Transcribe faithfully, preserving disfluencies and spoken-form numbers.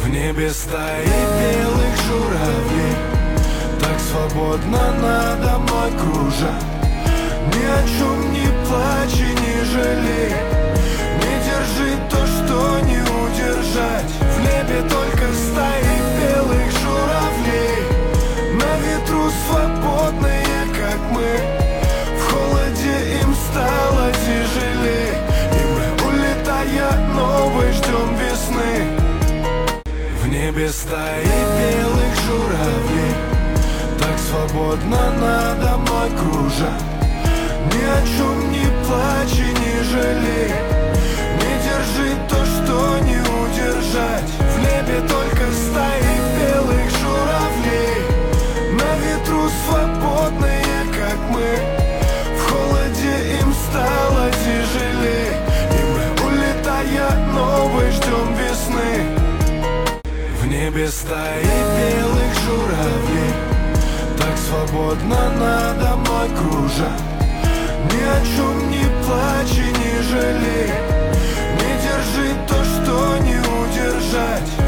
В небе стаи белых журавлей так свободно надо мной кружат. Ни о чем не плачь и не жалей, не держи то, что не удержать. В небе только стаи белых журавлей, на ветру свободные, как мы. В холоде им стало тяжелей, и мы, улетая новой, ждем весны. В небе стаи белых журавлей так свободно надо мной кружат. Ни о чем не плачь и не жалей, не держи то, что не удержать. В небе только стаи белых журавлей, на ветру свободные, как мы. В холоде им стало тяжелей, и мы, улетая новой, ждем весны. В небе стаи белых журавлей так свободно надо мной кружат. Ни о чем не плачь и не жалей, не держи то, что не удержать.